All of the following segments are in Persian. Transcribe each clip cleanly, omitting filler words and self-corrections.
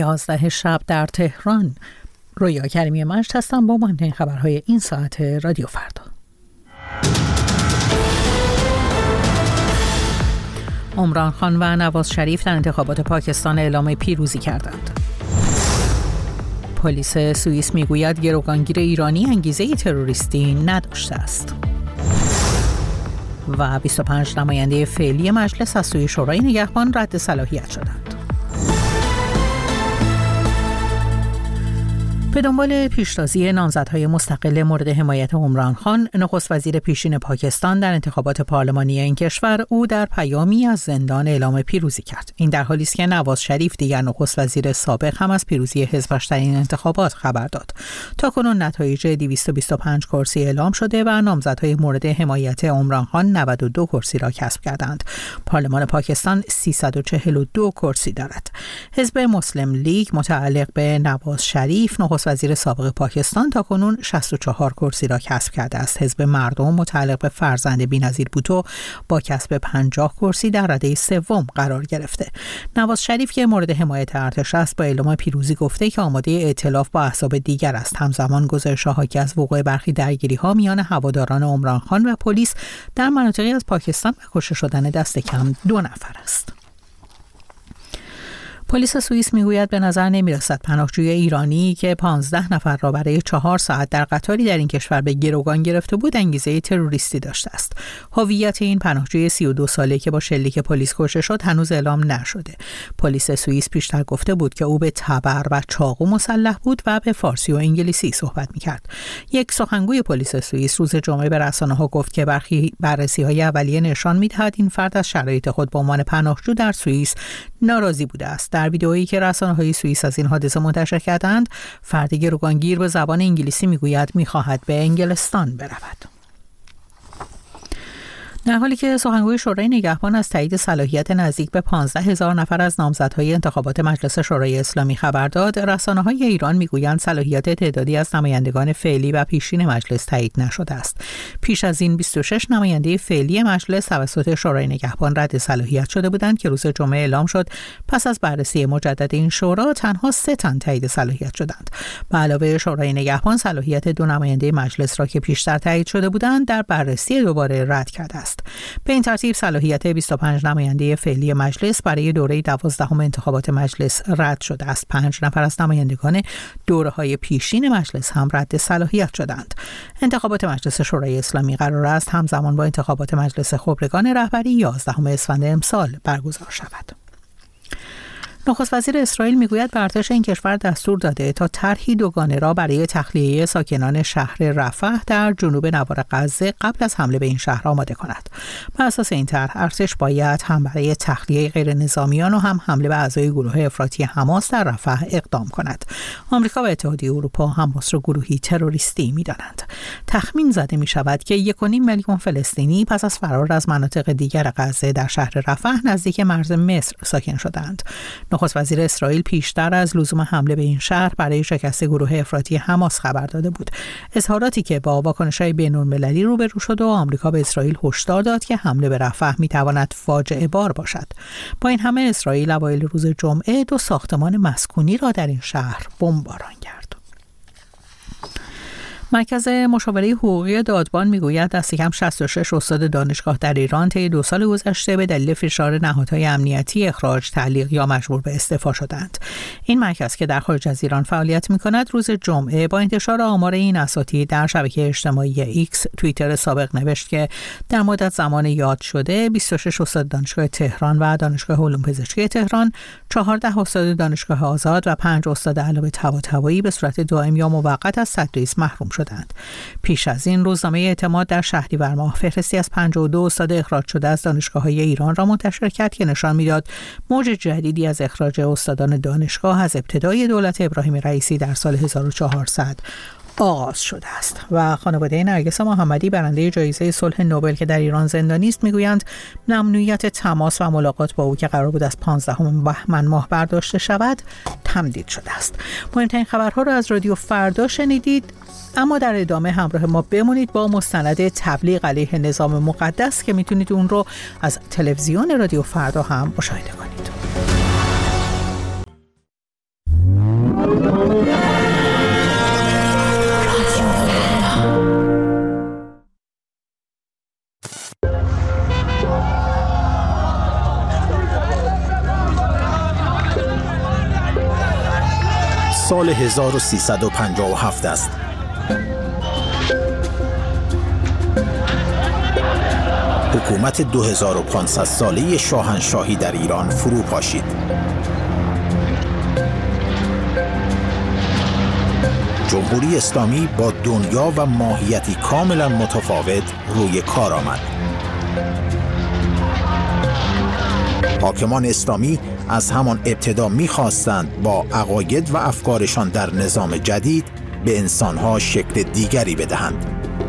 11 شب در تهران. رویا کریمی مجد هستم با مهمترین خبرهای این ساعت رادیو فردا. عمران خان و نواز شریف در انتخابات پاکستان اعلام پیروزی کردند. پلیس سوئیس میگوید گروگانگیر ایرانی انگیزه تروریستی نداشته است. و 25 نماینده فعلی مجلس از سوی شورای نگهبان رد صلاحیت شدند. به دنبال پیشتازی نامزدهای مستقل مورد حمایت عمران خان، نخست وزیر پیشین پاکستان در انتخابات پارلمانی این کشور، او در پیامی از زندان اعلام پیروزی کرد. این در حالی است که نواز شریف، دیگر نخست وزیر سابق، هم از پیروزی حزبش در این انتخابات خبر داد. تاکنون نتایج 225 کرسی اعلام شده و نامزدهای مورد حمایت عمران خان 92 کرسی را کسب کردند. پارلمان پاکستان 342 کرسی دارد. حزب مسلم لیگ متعلق به نواز شریف، نخست وزیر سابق پاکستان، تاکنون 64 کرسی را کسب کرده است. حزب مردم متعلق به فرزند بی‌نظیر بوتو با کسب 50 کرسی در رده سوم قرار گرفته. نواز شریف که مورد حمایت ارتش است، با اعلام پیروزی گفته که آماده ائتلاف با احزاب دیگر است. همزمان گزارش‌ها حاکی از وقوع برخی درگیری‌ها میان هواداران عمران خان و پلیس در مناطقی از پاکستان و کشته شدن دست کم 2 نفر است. پلیس سوئیس میگوید به نظر نمی‌رسد پناهجوی ایرانی که 15 نفر را برای 4 ساعت در قطاری در این کشور به گروگان گرفته بود انگیزه تروریستی داشته است. هویت این پناهجوی 32 ساله که با شلیک پلیس کشته شد هنوز اعلام نشده. پلیس سوئیس پیشتر گفته بود که او به تبر و چاقو مسلح بود و به فارسی و انگلیسی صحبت می‌کرد. یک سخنگوی پلیس سوئیس روز جمعه به رسانه‌ها گفت که بررسی‌های اولیه نشان می‌دهد این فرد از شرایط خود به عنوان پناهجو در سوئیس ناراضی بوده است. در ویدئویی که رسانه‌های سوئیس از این حادثه منتشر کردند، فرد گروگانگیر به زبان انگلیسی میگوید می‌خواهد به انگلستان برود. در حالی که سخنگوی شورای نگهبان از تایید صلاحیت نزدیک به 15,000 نفر از نامزدهای انتخابات مجلس شورای اسلامی خبر داد، رسانه‌های ایران میگویند صلاحیت تعدادی از نمایندگان فعلی و پیشین مجلس تایید نشده است. پیش از این 26 نماینده فعلی مجلس توسط شورای نگهبان رد صلاحیت شده بودند که روز جمعه اعلام شد پس از بررسی مجدد این شورا تنها 3 تن تایید صلاحیت شدند. به علاوه شورای نگهبان صلاحیت 2 نماینده مجلس را که پیشتر تایید شده بودند در بررسی دوباره رد کرده است. به این ترتیب صلاحیت 25 نماینده فعلی مجلس برای دوره 12 انتخابات مجلس رد شده است. 5 نفر از نمایندگان دوره‌های پیشین مجلس هم رد صلاحیت شدند. انتخابات مجلس شورای اسلامی قرار است همزمان با انتخابات مجلس خبرگان رهبری 11 اسفند امسال برگزار شود. نخست وزیر اسرائیل میگوید به ارتش این کشور دستور داده تا طرحی دوگانه را برای تخلیه ساکنان شهر رفح در جنوب نوار غزه قبل از حمله به این شهر آماده کند. بر اساس این طرح ارتش باید هم برای تخلیه غیر نظامیان و هم حمله به اعضای گروه افراطی حماس در رفح اقدام کند. آمریکا و اتحادیه اروپا حماس را گروهی تروریستی می‌دانند. تخمین زده می‌شود که 1.5 میلیون فلسطینی پس از فرار از مناطق دیگر غزه در شهر رفح نزدیک مرز مصر ساکن شدند. نخست وزیر اسرائیل پیشتر از لزوم حمله به این شهر برای شکست گروه افراطی حماس خبر داده بود. اظهاراتی که با واکنش‌های بین‌المللی روبرو شد و آمریکا به اسرائیل هشدار داد که حمله به رفح می‌تواند فاجعه بار باشد. با این همه اسرائیل اوایل روز جمعه 2 ساختمان مسکونی را در این شهر بمباران کرد. مرکز مشاوره حقوقی دادبان میگوید دست کم 66 استاد دانشگاه در ایران طی 2 سال گذشته به دلیل فشار نهادهای امنیتی اخراج، تعلیق یا مجبور به استعفا شدند. این مرکز که در خارج از ایران فعالیت می‌کند روز جمعه با انتشار آمار این اساتید در شبکه اجتماعی ایکس توییتر سابق نوشت که در مدت زمان یاد شده 26 استاد دانشگاه تهران و دانشگاه علوم پزشکی تهران، 14 استاد دانشگاه آزاد و 5 استاد علاوه طباطبایی به صورت دائم یا موقت از تدریس محروم شدند. پیش از این روزنامه اعتماد در شهریور ماه فهرستی از 52 استاد اخراج شده از دانشگاه‌های ایران را منتشر کرد که نشان می‌داد موج جدیدی از اخراج استادان دانشگاه از ابتدای دولت ابراهیم رئیسی در سال 1400 آغاز شده است. و خانواده نرگس محمدی برنده جایزه صلح نوبل که در ایران زندانی است میگویند ممنوعیت تماس و ملاقات با او که قرار بود از 15 بهمن ماه برداشته شود تمدید شده است. مهمترین خبرها را از رادیو فردا شنیدید، اما در ادامه همراه ما بمونید با مستند تبلیغ علیه نظام مقدس که میتونید اون رو از تلویزیون رادیو فردا هم مشاهده کنید. سال 1357 است. حکومت 2500 ساله شاهنشاهی در ایران فرو پاشید. جمهوری اسلامی با دنیا و ماهیتی کاملا متفاوت روی کار آمد. حاکمان اسلامی از همان ابتدا می‌خواستند با عقاید و افکارشان در نظام جدید به انسان‌ها شکل دیگری بدهند.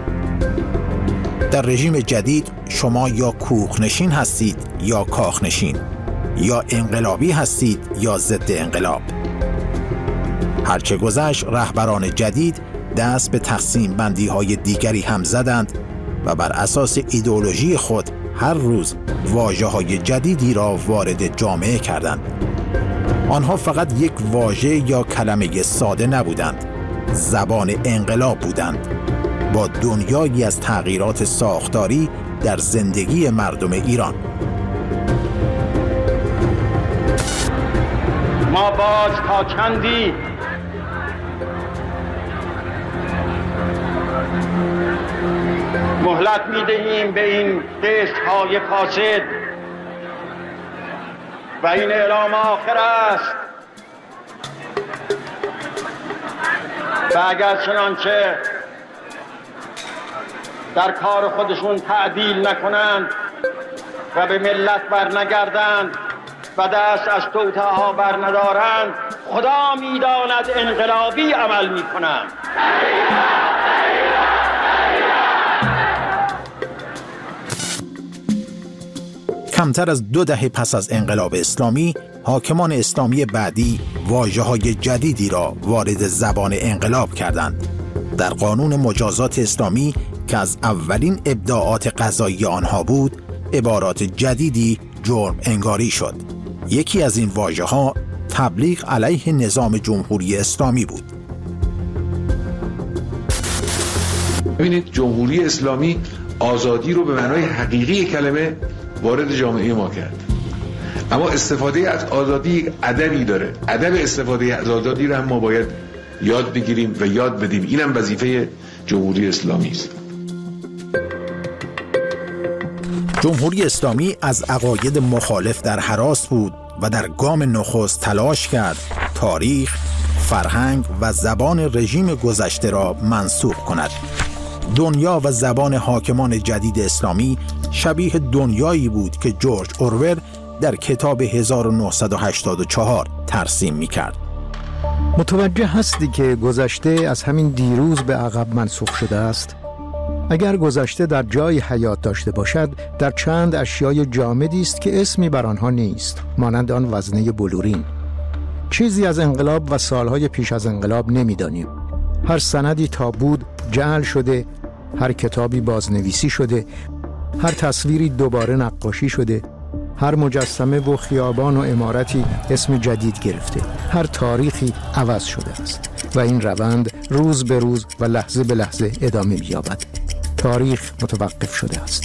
در رژیم جدید شما یا کوخنشین هستید یا کاخنشین، یا انقلابی هستید یا ضد انقلاب. هرچه گذشت رهبران جدید دست به تقسیم بندی های دیگری هم زدند و بر اساس ایدئولوژی خود هر روز واژه های جدیدی را وارد جامعه کردند. آنها فقط یک واژه یا کلمه ساده نبودند، زبان انقلاب بودند، با دنیایی از تغییرات ساختاری در زندگی مردم ایران. ما باز تا چندی مهلت می‌دهیم به این قسط‌های فاسد و این اعلام آخر است و اگر چنانچه در کار خودشون تعدیل نکنند و به ملت برنگردند و دست از توطئه‌ها برندارند، خدا می‌داند انقلابی عمل می‌کنند. کمتر از 2 دهه پس از انقلاب اسلامی، حاکمان اسلامی بعدی واژه‌های جدیدی را وارد زبان انقلاب کردند. در قانون مجازات اسلامی که از اولین ابداعات قضایی آنها بود، عبارات جدیدی جرم انگاری شد. یکی از این واژه‌ها تبلیغ علیه نظام جمهوری اسلامی بود. ببینید، جمهوری اسلامی آزادی رو به معنای حقیقی کلمه وارد جامعه ما کرد، اما استفاده از آزادی ادبی داره. ادب استفاده از آزادی رو هم ما باید یاد بگیریم و یاد بدیم. اینم وظیفه جمهوری اسلامی است. جمهوری اسلامی از عقاید مخالف در هراس بود و در گام نخست تلاش کرد تاریخ، فرهنگ و زبان رژیم گذشته را منسوخ کند. دنیا و زبان حاکمان جدید اسلامی شبیه دنیایی بود که جورج اورول در کتاب 1984 ترسیم می‌کرد. متوجه هستی که گذشته از همین دیروز به عقب منسوخ شده است؟ اگر گذشته در جای حیات داشته باشد، در چند اشیای جامدی است که اسمی بر آنها نیست، مانند آن وزنه بلورین. چیزی از انقلاب و سالهای پیش از انقلاب نمی‌دانیم. هر سندی تا بود جعل شده، هر کتابی بازنویسی شده، هر تصویری دوباره نقاشی شده، هر مجسمه و خیابان و عمارتی اسم جدید گرفته، هر تاریخی عوض شده است و این روند روز به روز و لحظه به لحظه ادامه می‌یابد. تاریخ متوقف شده است.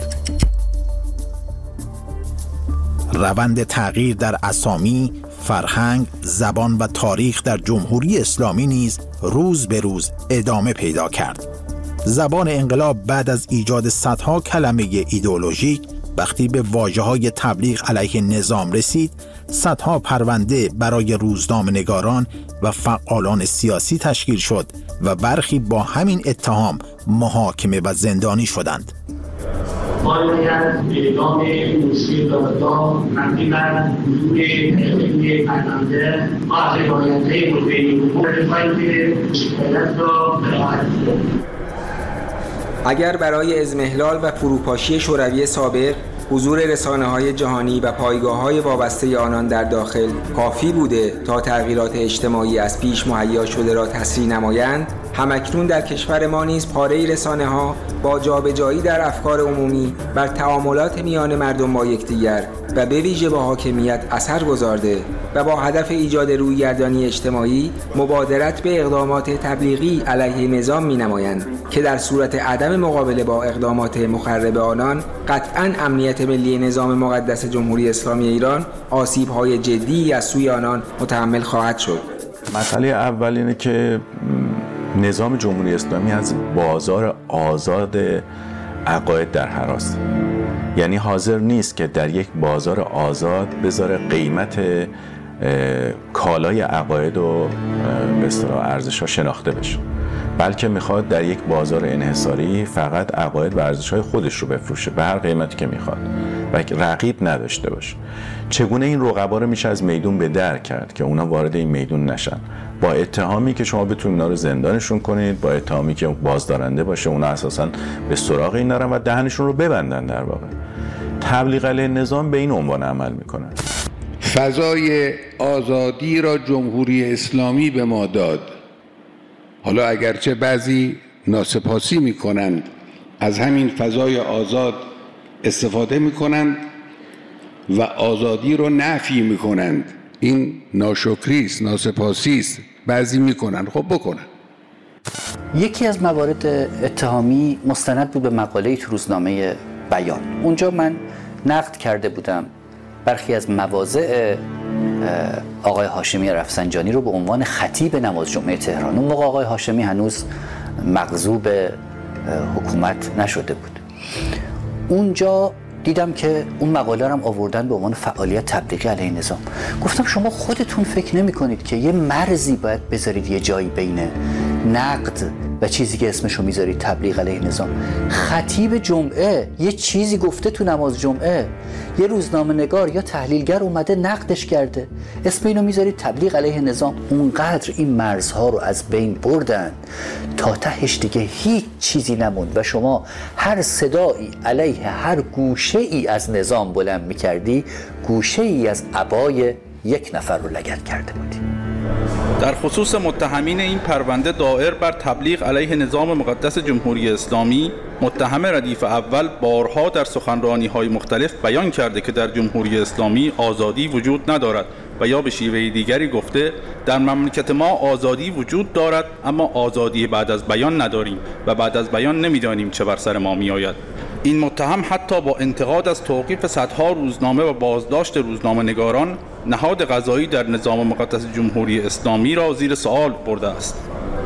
روند تغییر در اسامی، فرهنگ، زبان و تاریخ در جمهوری اسلامی نیز روز به روز ادامه پیدا کرد. زبان انقلاب بعد از ایجاد صدها کلمه ایدئولوژیک، وقتی به واژه‌های تبلیغ علیه نظام رسید، صدها پرونده برای روزنامه‌نگاران و فعالان سیاسی تشکیل شد و برخی با همین اتهام محاکمه و زندانی شدند. باید اعلام موسیقی دادگاه مبنی بر حضور تحقیقی پرونده از روایت‌های مبینی که شکایت را براحت کنید. اگر برای اضمحلال و فروپاشی شوروی سابق حضور رسانه‌های جهانی و پایگاه‌های وابسته آنان در داخل کافی بوده تا تغییرات اجتماعی از پیش مهیا شده را تسریع نمایند، همکنون در کشور ما نیز پاره‌ای رسانه‌ها با جابجایی در افکار عمومی بر تعاملات میان مردم با یکدیگر و به ویژه با حاکمیت اثر گذارده و با هدف ایجاد رویگردانی اجتماعی مبادرت به اقدامات تبلیغی علیه نظام می‌نمایند که در صورت عدم مقابله با اقدامات مخرب آنان قطعاً امنیت ملی نظام مقدس جمهوری اسلامی ایران آسیب‌های جدی از سوی آنان متحمل خواهد شد. مسئله اول اینه که نظام جمهوری اسلامی از بازار آزاد عقاید در حراست، یعنی حاضر نیست که در یک بازار آزاد بذاره قیمت کالای عقاید و به اصطلاح ارزش‌ها شناخته بشه، بلکه میخواد در یک بازار انحصاری فقط عقاید و ارزش‌های خودش رو بفروشه به هر قیمتی که میخواد و رقیب نداشته باشه. چگونه این رقبا رو میشه از میدون به در کرد که اونا وارد این میدون نشن؟ با اتهامی که شما بتونید اونا رو زندانشون کنید، با اتهامی که بازدارنده باشه، اونا اساساً به سراغ این نرن و دهنشون رو ببندن. در واقع تبلیغ علیه نظام به این عنوان عمل میکنن. فضای آزادی را جمهوری اسلامی به ما داد. حالا اگرچه بعضی ناسپاسی میکنند، از همین فضای آزاد استفاده میکنند و آزادی رو نفی میکنند. این ناشکری است، ناسپاسی است. بعضی میکنن، خب بکنن. یکی از موارد اتهامی مستند بود به مقاله‌ای تو روزنامه بیان. اونجا من نقد کرده بودم برخی از مواضع آقای هاشمی رفسنجانی رو به عنوان خطیب نماز جمعه تهران. اون موقع آقای هاشمی هنوز مغضوب حکومت نشده بود. اونجا دیدم که اون مقاله رو هم آوردن به عنوان فعالیت تبلیغی علیه نظام. گفتم شما خودتون فکر نمی کنید که یه مرزی باید بذارید یه جایی بین نقد و چیزی که اسمشو میذارید تبلیغ علیه نظام؟ خطیب جمعه یه چیزی گفته تو نماز جمعه، یه روزنامه نگار یا تحلیلگر اومده نقدش کرده، اسم اینو میذارید تبلیغ علیه نظام. اونقدر این مرزها رو از بین بردن تا تهش دیگه هیچ چیزی نموند و شما هر صدایی علیه هر گوشه ای از نظام بلند میکردی، گوشه ای از عبای یک نفر رو لگد کرده بودی. در خصوص متهمین این پرونده دائر بر تبلیغ علیه نظام مقدس جمهوری اسلامی، متهم ردیف اول بارها در سخنرانی‌های مختلف بیان کرده که در جمهوری اسلامی آزادی وجود ندارد و یا به شیوه دیگری گفته در مملکت ما آزادی وجود دارد اما آزادی بعد از بیان نداریم و بعد از بیان نمی‌دانیم چه بر سر ما می‌آید. این متهم حتی با انتقاد از توقیف صدها روزنامه و بازداشت روزنامه نگاران، نهاد قضایی در نظام مقدس جمهوری اسلامی را زیر سوال برده است.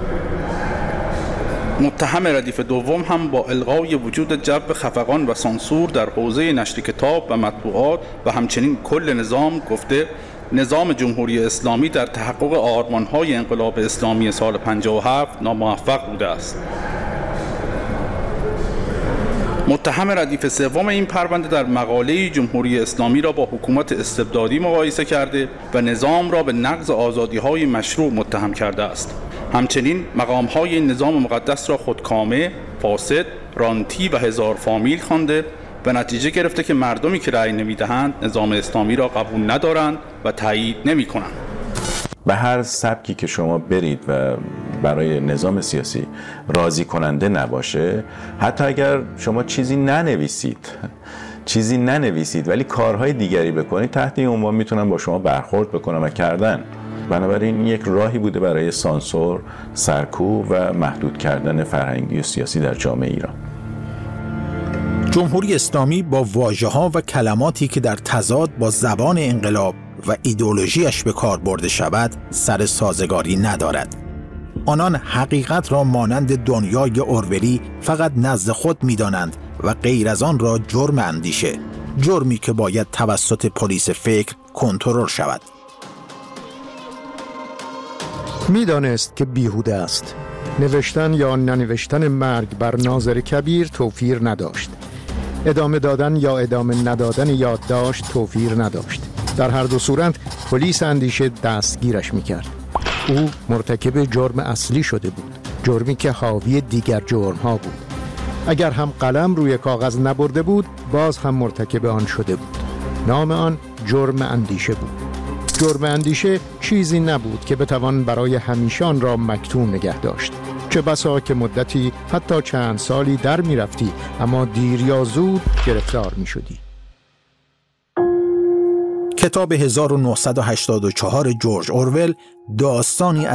متهم ردیف دوم هم با الغای وجود جو خفقان و سانسور در حوزه نشر کتاب و مطبوعات و همچنین کل نظام گفته نظام جمهوری اسلامی در تحقق آرمان‌های انقلاب اسلامی سال 57 ناموفق بوده است. متهم ردیف سوم این پرونده در مقاله جمهوری اسلامی را با حکومت استبدادی مقایسه کرده و نظام را به نقض آزادی‌های مشروع متهم کرده است. همچنین مقام‌های این نظام مقدس را خودکامه، فاسد، رانتی و هزار فامیل خوانده و نتیجه گرفته که مردمی که رأی نمی‌دهند نظام اسلامی را قبول ندارند و تایید نمی‌کنند. به هر سبکی که شما برید و برای نظام سیاسی راضی کننده نباشه، حتی اگر شما چیزی ننویسید ولی کارهای دیگری بکنید، تحت این عنوان میتونن با شما برخورد بکنن و کردن. بنابراین یک راهی بوده برای سانسور، سرکوب و محدود کردن فرهنگی و سیاسی در جامعه ایران. جمهوری اسلامی با واژه‌ها و کلماتی که در تضاد با زبان انقلاب و ایدئولوژیش به کار برده شود سر سازگاری ندارد. آنان حقیقت را مانند دنیای اورولی فقط نزد خود می‌دانند و غیر از آن را جرم اندیشه، جرمی که باید توسط پلیس فکر کنترل شود. می‌دانست که بیهوده است. نوشتن یا ننوشتن مرگ بر ناظر کبیر توفیر نداشت. ادامه دادن یا ادامه ندادن یادداشت توفیر نداشت. در هر دو صورت پلیس اندیشه دستگیرش میکرد. او مرتکب جرم اصلی شده بود، جرمی که حاوی دیگر جرم‌ها بود. اگر هم قلم روی کاغذ نبرده بود، باز هم مرتکب آن شده بود. نام آن جرم اندیشه بود. جرم اندیشه چیزی نبود که بتوان برای همیشه آن را مکتوم نگه داشت. چه بسا که مدتی حتی چند سالی در می رفتی، اما دیر یا زود گرفتار می شدی. کتاب 1984 جورج اورول داستانی